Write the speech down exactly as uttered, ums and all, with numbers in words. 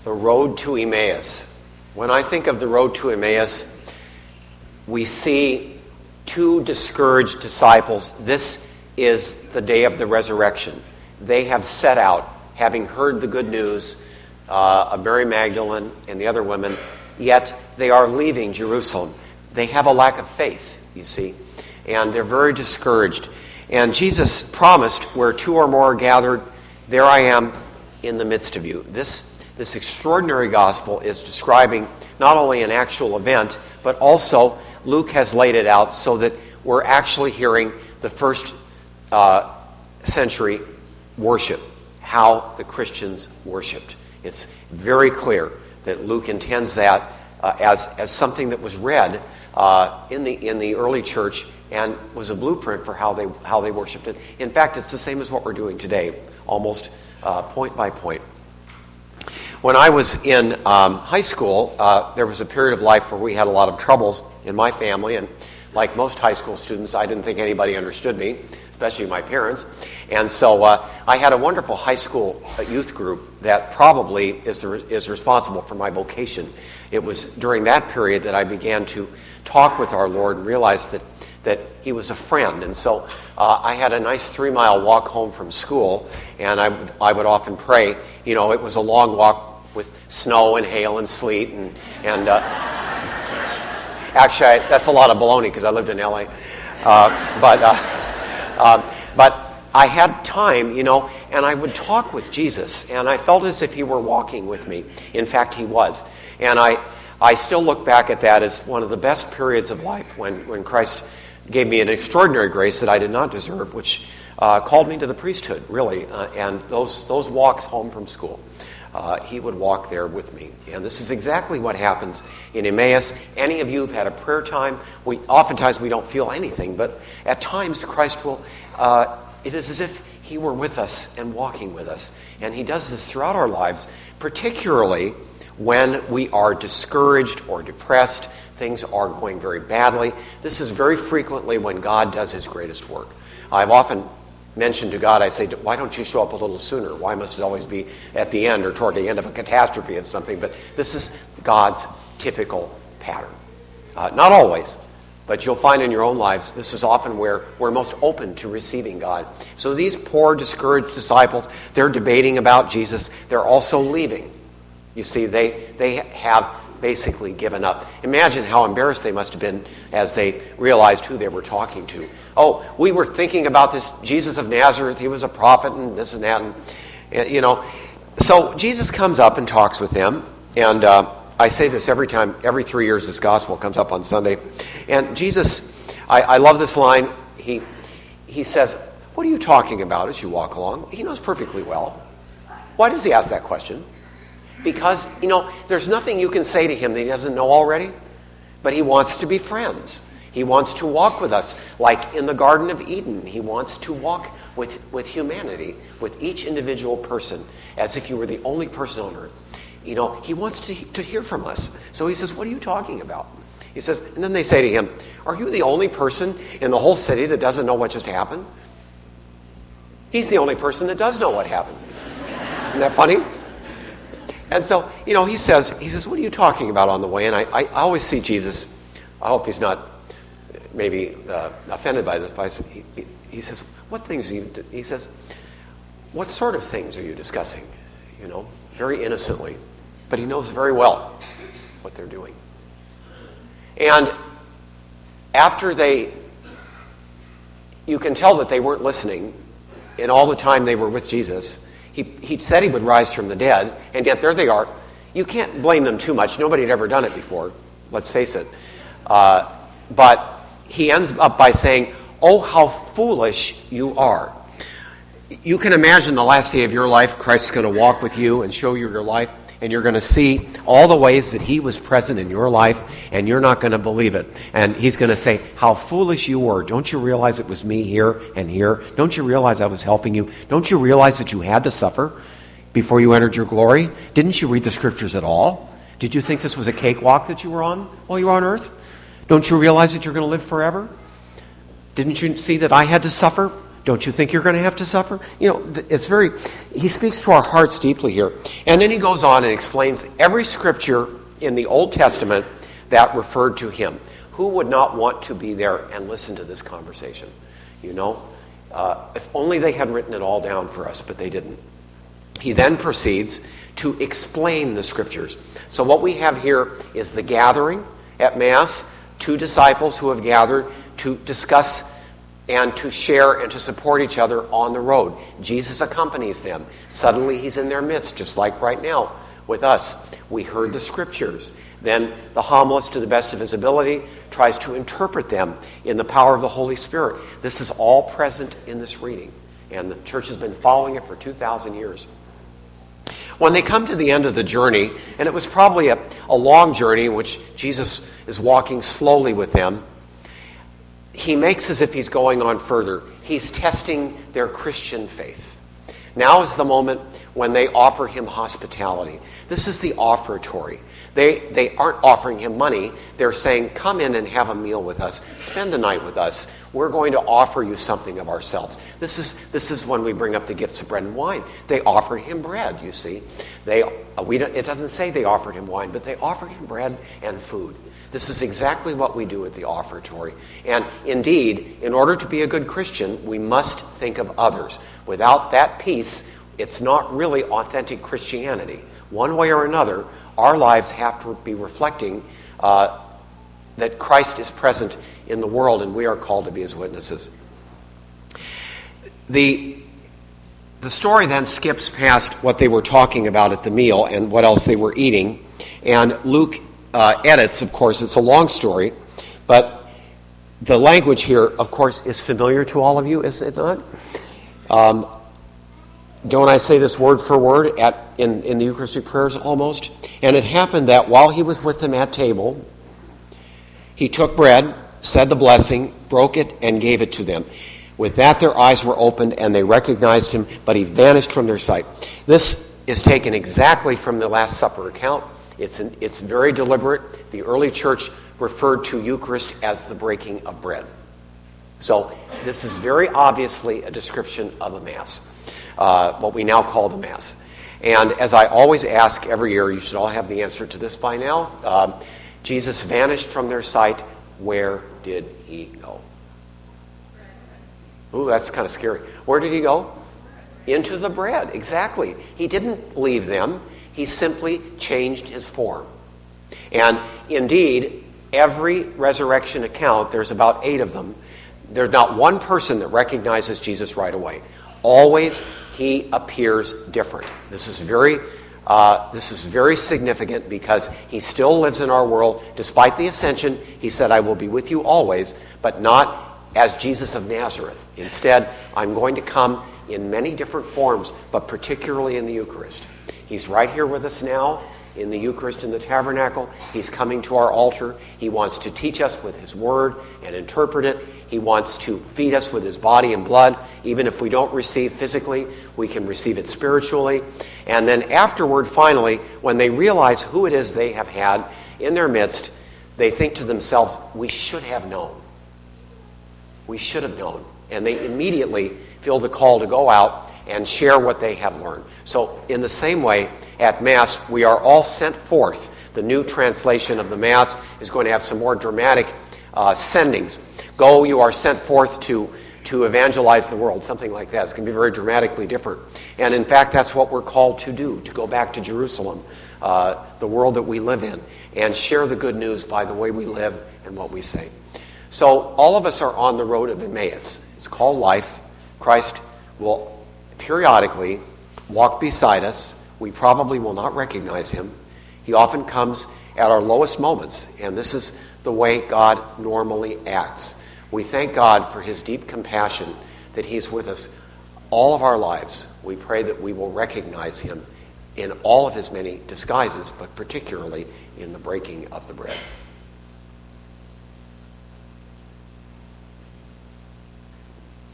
The road to Emmaus. When I think of the road to Emmaus, we see two discouraged disciples. This is the day of the resurrection. They have set out, having heard the good news uh, of Mary Magdalene and the other women, yet they are leaving Jerusalem. They have a lack of faith, you see, and they're very discouraged. And Jesus promised, where two or more are gathered, there I am in the midst of you. This This extraordinary gospel is describing not only an actual event, but also Luke has laid it out so that we're actually hearing the first uh, century worship, how the Christians worshipped. It's very clear that Luke intends that uh, as, as something that was read uh, in the in the early church and was a blueprint for how they how they worshipped it. In fact, it's the same as what we're doing today, almost uh, point by point. When I was in um, high school, uh, there was a period of life where we had a lot of troubles in my family, and like most high school students, I didn't think anybody understood me, especially my parents. And so uh, I had a wonderful high school youth group that probably is the, is responsible for my vocation. It was during that period that I began to talk with our Lord and realized that that he was a friend. And so uh, I had a nice three-mile walk home from school, and I would, I would often pray. You know, it was a long walk with snow and hail and sleet, and, and uh, actually, I, that's a lot of baloney because I lived in L A. Uh, but, uh, uh, but I had time, you know, and I would talk with Jesus, and I felt as if he were walking with me. In fact, he was. And I, I still look back at that as one of the best periods of life when, when Christ gave me an extraordinary grace that I did not deserve, which uh, called me to the priesthood, really. Uh, and those those walks home from school, uh, he would walk there with me. And this is exactly what happens in Emmaus. Any of you who've had a prayer time, we oftentimes we don't feel anything, but at times Christ will, uh, it is as if he were with us and walking with us. And he does this throughout our lives, particularly when we are discouraged or depressed. Things are going very badly. This is very frequently when God does his greatest work. I've often mentioned to God, I say, why don't you show up a little sooner? Why must it always be at the end or toward the end of a catastrophe of something? But this is God's typical pattern. Uh, not always, but you'll find in your own lives, this is often where we're most open to receiving God. So these poor, discouraged disciples, they're debating about Jesus. They're also leaving. You see, they, they have basically given up. Imagine how embarrassed they must have been as they realized who they were talking to. Oh, we were thinking about this Jesus of Nazareth. He was a prophet and this and that. And, you know, so Jesus comes up and talks with them. And uh, I say this every time, every three years this gospel comes up on Sunday. And Jesus, I, I love this line. He, he says, what are you talking about as you walk along? He knows perfectly well. Why does he ask that question? Because, you know, there's nothing you can say to him that he doesn't know already. But he wants to be friends. He wants to walk with us, like in the Garden of Eden. He wants to walk with, with humanity, with each individual person, as if you were the only person on earth. You know, he wants to, to hear from us. So he says, what are you talking about? He says, and then they say to him, are you the only person in the whole city that doesn't know what just happened? He's the only person that does know what happened. Isn't that funny? And so, you know, he says, he says, what are you talking about on the way? And I, I always see Jesus, I hope he's not maybe uh, offended by this, but he, he says, what things are you, he says, what sort of things are you discussing? You know, very innocently. But he knows very well what they're doing. And after they, you can tell that they weren't listening in all the time they were with Jesus. He, he said he would rise from the dead, and yet there they are. You can't blame them too much. Nobody had ever done it before, let's face it. Uh, but he ends up by saying, oh, how foolish you are. You can imagine the last day of your life, Christ's going to walk with you and show you your life, and you're going to see all the ways that he was present in your life, and you're not going to believe it. And he's going to say, how foolish you were. Don't you realize it was me here and here? Don't you realize I was helping you? Don't you realize that you had to suffer before you entered your glory? Didn't you read the scriptures at all? Did you think this was a cakewalk that you were on while you were on earth? Don't you realize that you're going to live forever? Didn't you see that I had to suffer Don't you think you're going to have to suffer? You know, it's very, he speaks to our hearts deeply here. And then he goes on and explains every scripture in the Old Testament that referred to him. Who would not want to be there and listen to this conversation? You know, uh, if only they had written it all down for us, but they didn't. He then proceeds to explain the scriptures. So what we have here is the gathering at Mass, two disciples who have gathered to discuss and to share and to support each other on the road. Jesus accompanies them. Suddenly he's in their midst, just like right now with us. We heard the scriptures. Then the homilist, to the best of his ability, tries to interpret them in the power of the Holy Spirit. This is all present in this reading, and the church has been following it for two thousand years. When they come to the end of the journey, and it was probably a, a long journey in which Jesus is walking slowly with them, he makes as if he's going on further. He's testing their Christian faith. Now is the moment when they offer him hospitality. This is the offertory. They, they aren't offering him money. They're saying, come in and have a meal with us. Spend the night with us. We're going to offer you something of ourselves. This is, this is when we bring up the gifts of bread and wine. They offered him bread, you see. They, we don't, it doesn't say they offered him wine, but they offered him bread and food. This is exactly what we do at the offertory. And indeed, in order to be a good Christian, we must think of others. Without that piece, it's not really authentic Christianity. One way or another, our lives have to be reflecting uh, that Christ is present in the world, and we are called to be his witnesses. The, the story then skips past what they were talking about at the meal and what else they were eating. And Luke uh, edits, of course, it's a long story, but the language here, of course, is familiar to all of you, is it not? Um, Don't I say this word for word at in, in the Eucharistic prayers almost? And it happened that while he was with them at table, he took bread, said the blessing, broke it, and gave it to them. With that, their eyes were opened, and they recognized him, but he vanished from their sight. This is taken exactly from the Last Supper account. It's, an, it's very deliberate. The early church referred to Eucharist as the breaking of bread. So this is very obviously a description of a Mass. Uh, what we now call the Mass. And as I always ask every year, you should all have the answer to this by now. Um, Jesus vanished from their sight. Where did he go? Ooh, that's kind of scary. Where did he go? Into the bread, exactly. He didn't leave them. He simply changed his form. And indeed, every resurrection account, there's about eight of them, there's not one person that recognizes Jesus right away. Always he appears different. This is very uh, this is very significant because he still lives in our world. Despite the ascension, he said, I will be with you always, but not as Jesus of Nazareth. Instead, I'm going to come in many different forms, but particularly in the Eucharist. He's right here with us now in the Eucharist in the tabernacle. He's coming to our altar. He wants to teach us with his word and interpret it. He wants to feed us with his body and blood. Even if we don't receive physically, we can receive it spiritually. And then afterward, finally, when they realize who it is they have had in their midst, they think to themselves, we should have known. We should have known. And they immediately feel the call to go out and share what they have learned. So in the same way, at Mass, we are all sent forth. The new translation of the Mass is going to have some more dramatic uh, sendings. Go, you are sent forth to, to evangelize the world, something like that. It's going to be very dramatically different. And in fact, that's what we're called to do, to go back to Jerusalem, uh, the world that we live in, and share the good news by the way we live and what we say. So all of us are on the road of Emmaus. It's called life. Christ will periodically walk beside us. We probably will not recognize him. He often comes at our lowest moments, and this is the way God normally acts. We thank God for his deep compassion that he's with us all of our lives. We pray that we will recognize him in all of his many disguises, but particularly in the breaking of the bread.